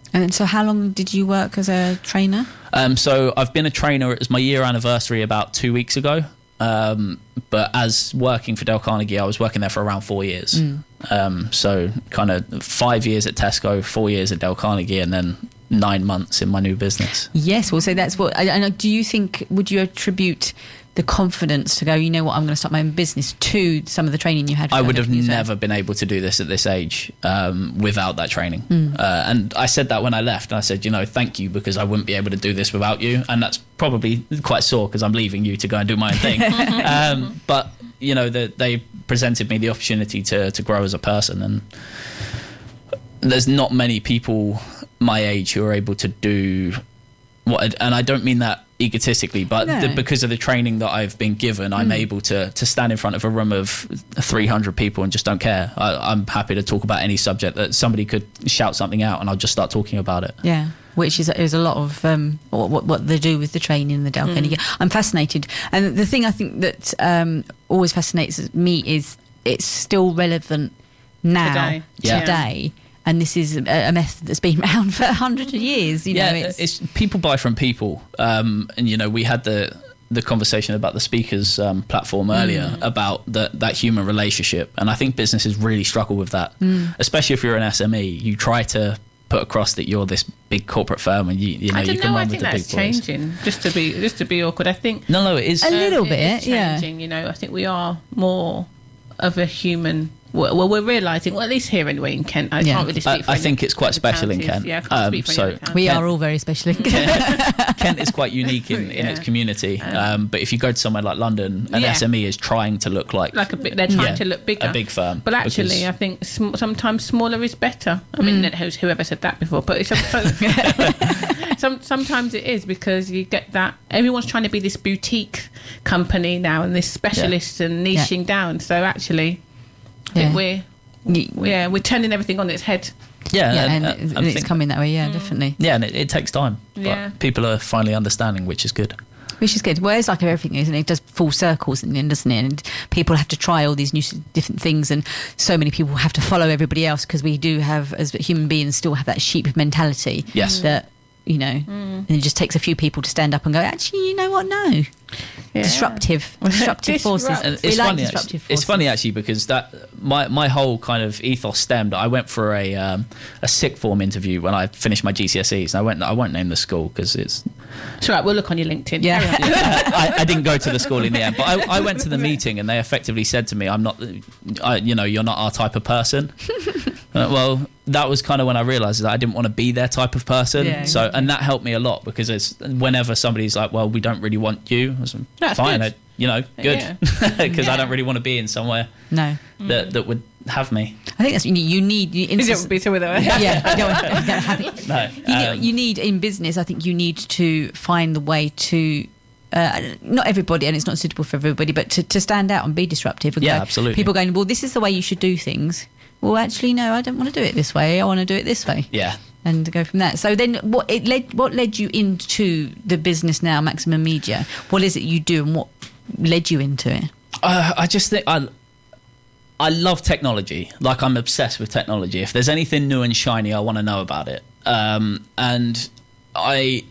And so how long did you work as a trainer? So I've been a trainer. It was my year anniversary about 2 weeks ago. But as working for Dale Carnegie, I was working there for around 4 years. So kind of 5 years at Tesco, 4 years at Dale Carnegie, and then 9 months in my new business. Yes, well, so that's what. And do you think? Would you attribute the confidence to go, you know what, I'm going to start my own business, to some of the training you had? I would have never been able to do this at this age without that training. And I said that when I left. And I said, thank you, because I wouldn't be able to do this without you. And that's probably quite sore because I'm leaving you to go and do my own thing. But, they presented me the opportunity to grow as a person. And there's not many people my age who are able to do what, and I don't mean that egotistically, but because of the training that I've been given, I'm able to stand in front of a room of 300 people and just don't care. I'm happy to talk about any subject that somebody could shout something out and I'll just start talking about it. Yeah, which is a lot of what they do with the training in the Dale Carnegie. I'm fascinated. And the thing I think that always fascinates me is it's still relevant now, today. And this is a method that's been around for 100 years. It's people buy from people. And, we had the conversation about the speakers platform earlier about that human relationship. And I think businesses really struggle with that, especially if you're an SME. You try to put across that you're this big corporate firm and you can run with the big boys. I think that's changing, just to be awkward. I think no, it is a little bit. It's changing. I think we are more of a human. Well, we're realising, at least here anyway in Kent. I can't really speak for I think it's quite special in Kent. Yeah, I can't speak for any we are all very special in Kent. Kent is quite unique in its community. But if you go to somewhere like London, an SME is trying to look like they're trying to look bigger. A big firm. But actually, I think sometimes smaller is better. I mean, whoever said that before, but sometimes it is, because you get that everyone's trying to be this boutique company now and this specialist and niching down. So actually, I think we're turning everything on its head. And it's coming that way. Definitely. Yeah, and it takes time. But people are finally understanding, which is good. Which is good. Well, it's like everything, isn't it? It does full circles in the end, doesn't it? And people have to try all these new different things, and so many people have to follow everybody else, because we do have, as human beings, still have that sheep mentality. Yes. That, and it just takes a few people to stand up and go, actually, you know what? No. Yeah. Disruptive forces. It's funny actually, because that my whole kind of ethos stemmed. I went for a sick form interview when I finished my GCSEs. And I won't name the school because it's right. We'll look on your LinkedIn. I didn't go to the school in the end, but I went to the meeting and they effectively said to me, "I'm not, you're not our type of person." Well, that was kind of when I realised that I didn't want to be their type of person. And that helped me a lot, because it's whenever somebody's like, "Well, we don't really want you," I was like, that's fine, good. Good, because I don't really want to be in somewhere that would have me. I think that's you need. You don't be so with it. Don't have it. No, you need in business. I think you need to find the way to. Not everybody, and it's not suitable for everybody, but to stand out and be disruptive. And absolutely. People going, well, this is the way you should do things. Well, actually, no, I don't want to do it this way. I want to do it this way. Yeah. And go from that. So then what led you into the business now, Maximum Media? What is it you do, and what led you into it? I just think I love technology. Like, I'm obsessed with technology. If there's anything new and shiny, I want to know about it. And I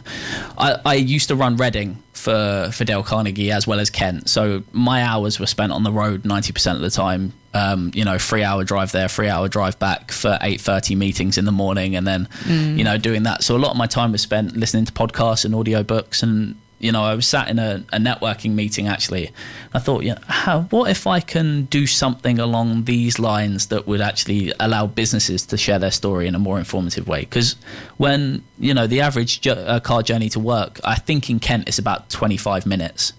used to run Reading for Dale Carnegie as well as Kent. So my hours were spent on the road 90% of the time. 3-hour drive there, 3-hour drive back for 8:30 meetings in the morning, and then doing that. So a lot of my time was spent listening to podcasts and audiobooks, and I was sat in a networking meeting actually. I thought, what if I can do something along these lines that would actually allow businesses to share their story in a more informative way? Because when the average car journey to work, I think in Kent it's about 25 minutes.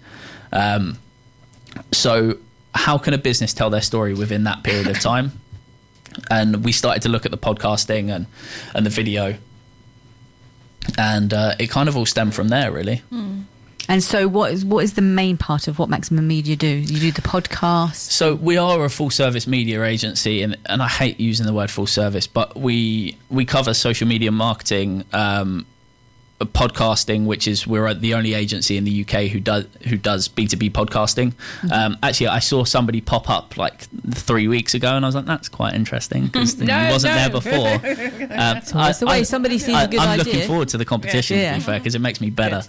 So how can a business tell their story within that period of time? And we started to look at the podcasting and the video, and it kind of all stemmed from there, really. And so what is the main part of what Maximum Media do? You do the podcast? So we are a full service media agency, and I hate using the word full service, but we cover social media marketing podcasting, which is we're the only agency in the UK who does B2B podcasting. Actually, I saw somebody pop up like 3 weeks ago, and I was like, that's quite interesting because he wasn't there before. That's the way somebody sees a good I'm idea. looking forward to the competition, to be fair, because it makes me better.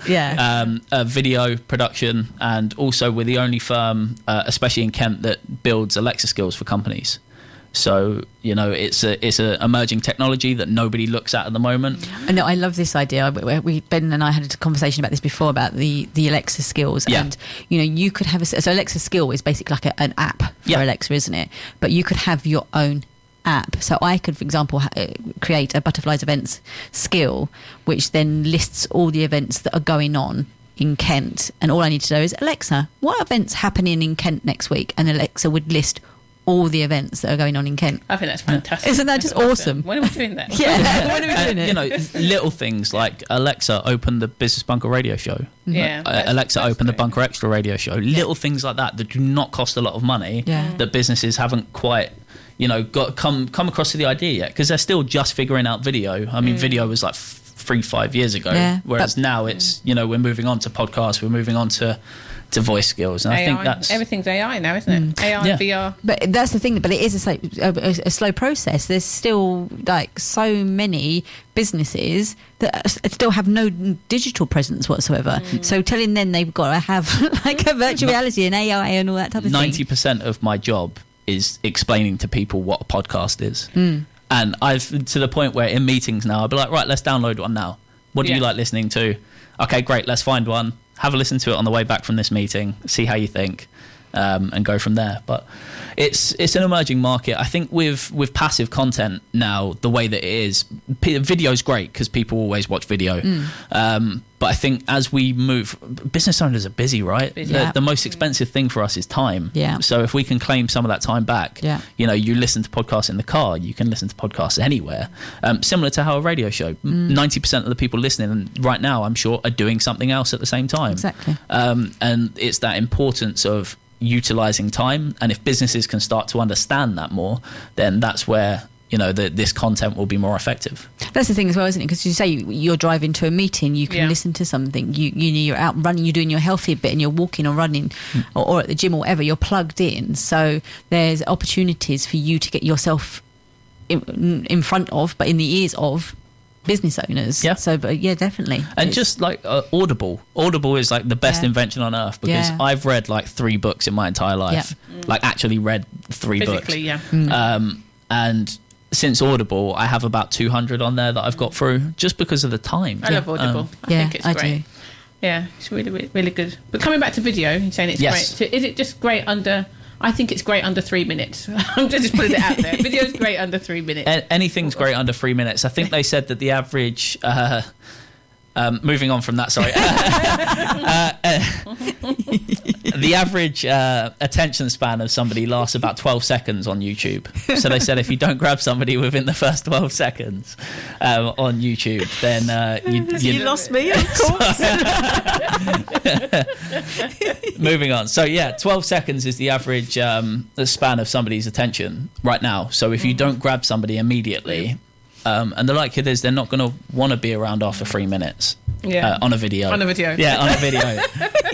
Video production, and also we're the only firm, especially in Kent, that builds Alexa skills for companies. So, you know, it's a emerging technology that nobody looks at the moment. I know, I love this idea. Ben and I had a conversation about this before, about the Alexa skills. Yeah. And, you know, you could have so Alexa skill is basically like an app for Alexa, isn't it? But you could have your own app. So I could, for example, create a Butterflies Events skill, which then lists all the events that are going on in Kent. And all I need to know is, Alexa, what events happening in Kent next week? And Alexa would list all the events that are going on in Kent. I think that's fantastic. Isn't that just awesome? When are we doing that? Yeah, when are we doing it? You know, little things like Alexa, open the Business Bunker radio show. Yeah, Alexa, open the great. Bunker Extra radio show. Little things like that do not cost a lot of money, that businesses haven't quite, you know, come across to the idea yet, because they're still just figuring out video. I mean, video was like 3-5 years ago, whereas now it's, you know, we're moving on to podcasts, we're moving on to voice skills, and AI, I think that's everything's AI now, isn't it? AI, VR. But that's the thing. But it is a slow process. There's still like so many businesses that still have no digital presence whatsoever. So telling them they've got to have like a virtual reality and AI and all that type of thing. 90% of my job is explaining to people what a podcast is. And I've, to the point where in meetings now, I'll be like, right, let's download one now. What do you like listening to? Okay, great, let's find one. Have a listen to it on the way back from this meeting. See how you think, and go from there. But it's an emerging market. I think with passive content now, the way that it is, video's great because people always watch video. But I think as we move, business owners are busy, right? The most expensive thing for us is time. So if we can claim some of that time back, you know, you listen to podcasts in the car, you can listen to podcasts anywhere. Similar to how a radio show, 90% of the people listening right now, I'm sure, are doing something else at the same time. Exactly. And it's that importance of utilizing time. And if businesses can start to understand that more, then that's where, you know, this content will be more effective. That's the thing as well, isn't it? Because you say you're driving to a meeting, you can listen to something. You're out running, you're doing your healthy bit, and you're walking or running, or at the gym or whatever. You're plugged in, so there's opportunities for you to get yourself in front of, but in the ears of, business owners. So, but definitely. And just like Audible is like the best invention on earth, because I've read like 3 books in my entire life. Like actually read 3 Physically, books. And since Audible, I have about 200 on there that I've got through, just because of the time. I love Audible. I think it's great. Do. Yeah, it's really, really, really good. But coming back to video, you're saying it's great. So is it just great under... I think it's great under 3 minutes. I'm just putting it out there. Video's great under 3 minutes. Anything's great under 3 minutes. I think they said that the average... moving on from that, sorry. The average attention span of somebody lasts about 12 seconds on YouTube. So they said if you don't grab somebody within the first 12 seconds on YouTube, then you lost me, of course. Moving on. So 12 seconds is the average the span of somebody's attention right now. So if you don't grab somebody immediately... and the likelihood is they're not going to want to be around after 3 minutes on a video. On a video. Yeah, on a video.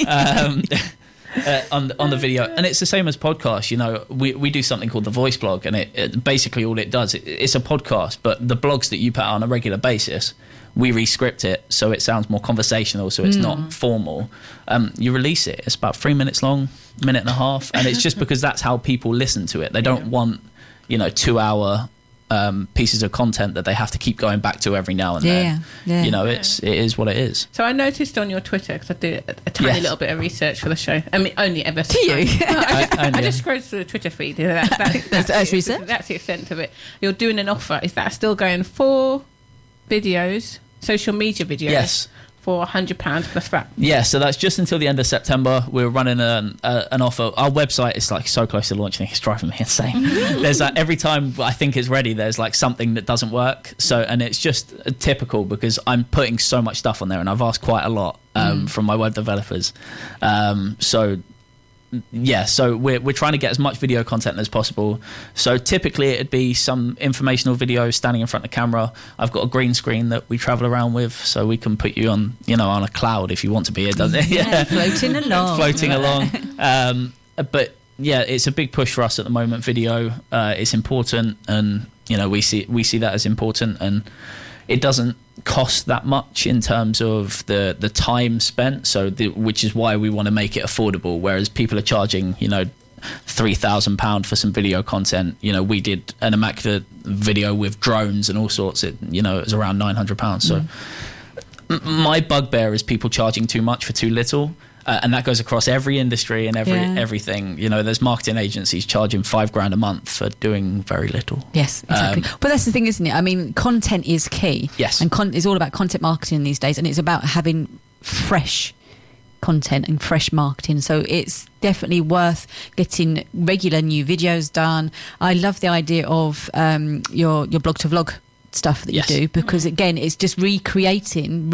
On the video. And it's the same as podcasts. You know, we do something called the Voice Blog, and it basically all it does, it's a podcast, but the blogs that you put out on a regular basis, we re-script it so it sounds more conversational, so it's not formal. You release it. It's about 3 minutes long, minute and a half, and it's just because that's how people listen to it. They don't want, 2-hour... pieces of content that they have to keep going back to every now and then. It is what it is. So I noticed on your Twitter, because I do a tiny little bit of research for the show. I mean, only ever. Do you? I just scrolled through the Twitter feed. That's research. That's the extent of it. You're doing an offer. Is that still going for videos, social media videos? Yes. For £100 plus VAT. Yeah, so that's just until the end of September. We're running an offer. Our website is like so close to launching; it's driving me insane. There's like every time I think it's ready, there's like something that doesn't work. So, and it's just typical because I'm putting so much stuff on there, and I've asked quite a lot from my web developers. So yeah, so we're trying to get as much video content as possible. So typically it'd be some informational video standing in front of the camera. I've got a green screen that we travel around with, so we can put you on, on a cloud if you want to be. It doesn't. Yeah, floating along. Floating along. But yeah, it's a big push for us at the moment. Video, it's important, and we see that as important, and it doesn't cost that much in terms of the time spent, which is why we want to make it affordable, whereas people are charging £3,000 for some video content. We did an immaculate video with drones and all sorts. It was around £900. So my bugbear is people charging too much for too little. And that goes across every industry and everything. There's marketing agencies charging $5,000 a month for doing very little. Yes, exactly. But that's the thing, isn't it? I mean, content is key. Yes. And it's all about content marketing these days, and it's about having fresh content and fresh marketing. So it's definitely worth getting regular new videos done. I love the idea of your blog to vlog stuff that you do, because again, it's just reintroducing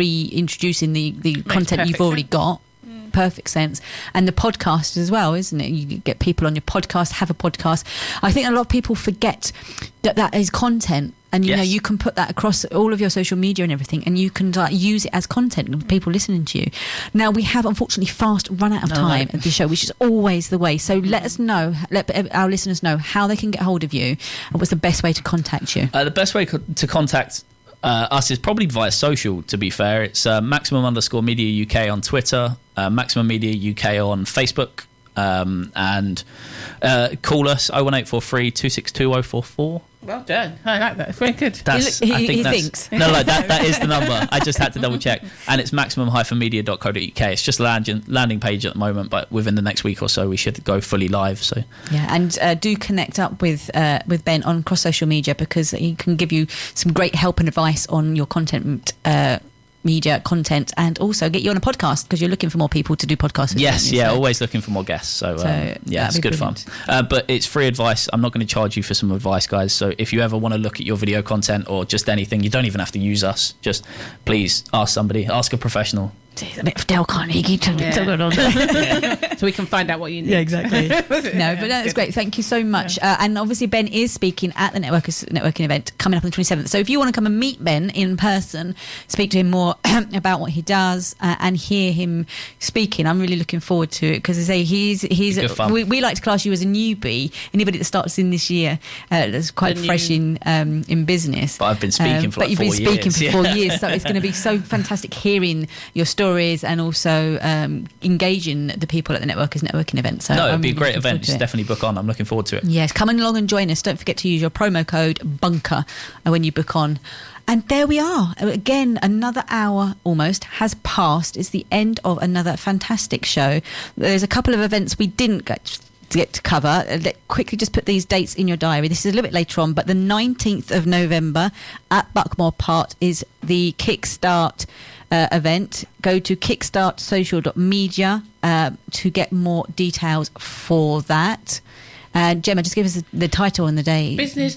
the content you've already got. Perfect sense. And the podcast as well, isn't it? You get people on your podcast, have a podcast. I think a lot of people forget that is content, and you can put that across all of your social media and everything, and you can use it as content with people listening to you. Now, we have unfortunately fast run out of time at the show, which is always the way. So let our listeners know how they can get hold of you, and what's the best way to contact you. The best way to contact us is probably via social, to be fair. It's Maximum_Media UK on Twitter, Maximum Media UK on Facebook, and call us 01843 262 044. Well done. I like that. It's very good. He thinks. No, that is the number. I just had to double check. And it's maximum-media.co.uk. It's just a landing page at the moment, but within the next week or so, we should go fully live. So yeah, and do connect up with Ben on cross social media, because he can give you some great help and advice on your content media content, and also get you on a podcast, because you're looking for more people to do podcasts with. Yes, always looking for more guests. So it's good fun. But it's free advice. I'm not going to charge you for some advice, guys. So if you ever want to look at your video content or just anything, you don't even have to use us. Just please ask somebody, ask a professional. It's a bit of Dale Carnegie to going on. So we can find out what you need. Yeah, exactly. No, but that's great. Thank you so much. And obviously Ben is speaking at the networking event coming up on the 27th. So if you want to come and meet Ben in person, speak to him more about what he does, and hear him speaking, I'm really looking forward to it, because I say he's we like to class you as a newbie. Anybody that starts in this year that's quite fresh in business. But I've been speaking for 4 years. But you've been speaking for 4 years, so it's going to be so fantastic hearing your stories, and also engaging the people at the networking event. So it'd be a great event. Just definitely book on. I'm looking forward to it. Yes, come along and join us. Don't forget to use your promo code BUNKER when you book on. And there we are. Again, another hour almost has passed. It's the end of another fantastic show. There's a couple of events we didn't get to cover. Quickly just put these dates in your diary. This is a little bit later on, but the 19th of November at Buckmore Park is the Kickstart event. Go to kickstartsocial.media to get more details for that. Gemma, just give us the title and the day. Business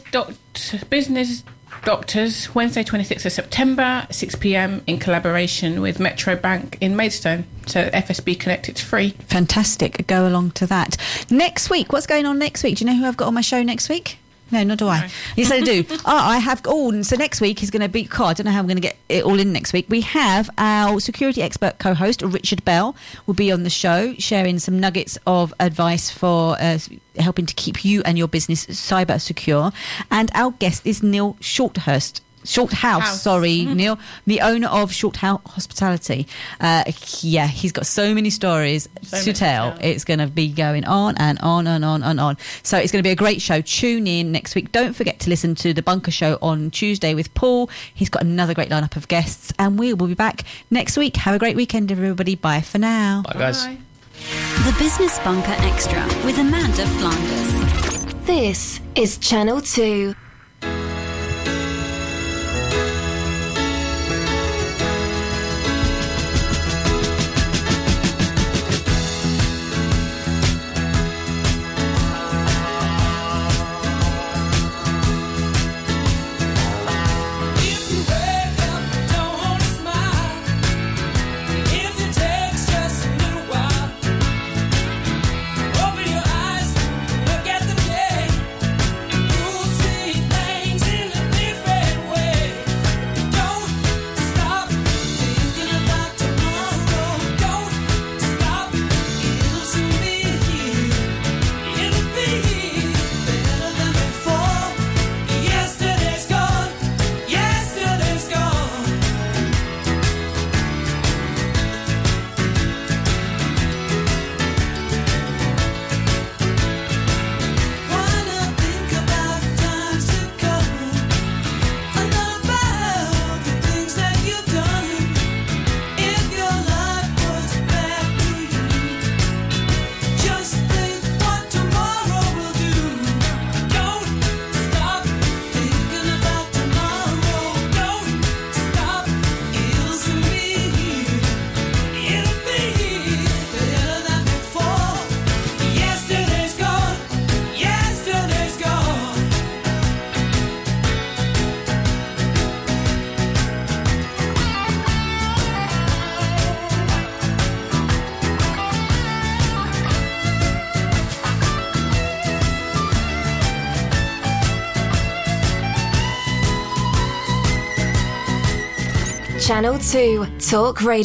Doctors, Wednesday 26th of September, 6 p.m, in collaboration with Metro Bank in Maidstone. So FSB Connect, it's free. Fantastic. Go along to that. Next week, what's going on next week? Do you know who I've got on my show next week? No, nor do I. No. Yes, I do. I have. So next week is going to be. I don't know how I'm going to get it all in next week. We have our security expert co-host Richard Bell will be on the show, sharing some nuggets of advice for helping to keep you and your business cyber secure. And our guest is Neil Shorthouse, Neil, the owner of Shorthouse Hospitality. He's got so many stories to tell. It's going to be going on and on and on and on. So it's going to be a great show. Tune in next week. Don't forget to listen to the Bunker Show on Tuesday with Paul. He's got another great lineup of guests, and we will be back next week. Have a great weekend, everybody. Bye for now. Bye, guys. Bye. The Business Bunker Extra with Amanda Flanders. This is Channel 2. Channel 2 Talk Radio.